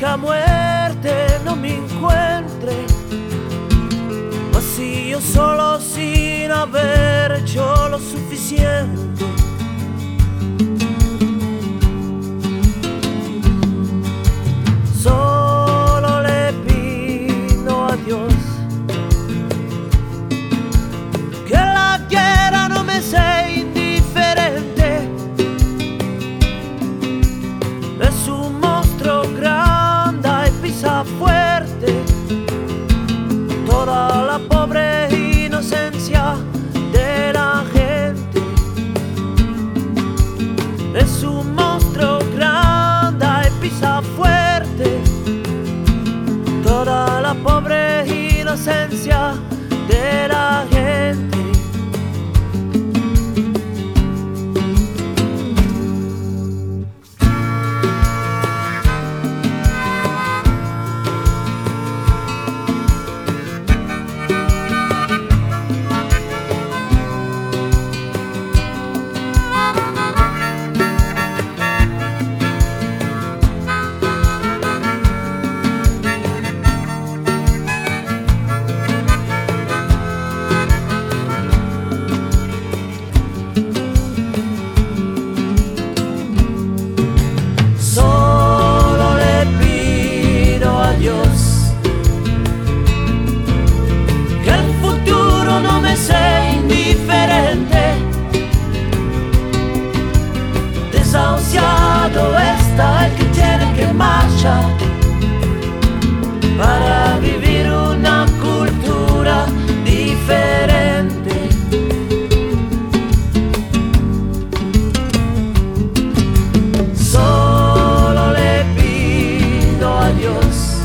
nunca muerte no me encuentre vacío, solo, sin haber hecho lo suficiente. Solo le pido a Dios que la guerra no me sea indiferente. Es un monstruo grande y pisa fuerte toda la pobre inocencia de la gente. Es un monstruo grande y pisa fuerte toda la pobre inocencia de la gente. Desahuciado está el que tiene que marchar para vivir una cultura diferente. Solo le pido a Dios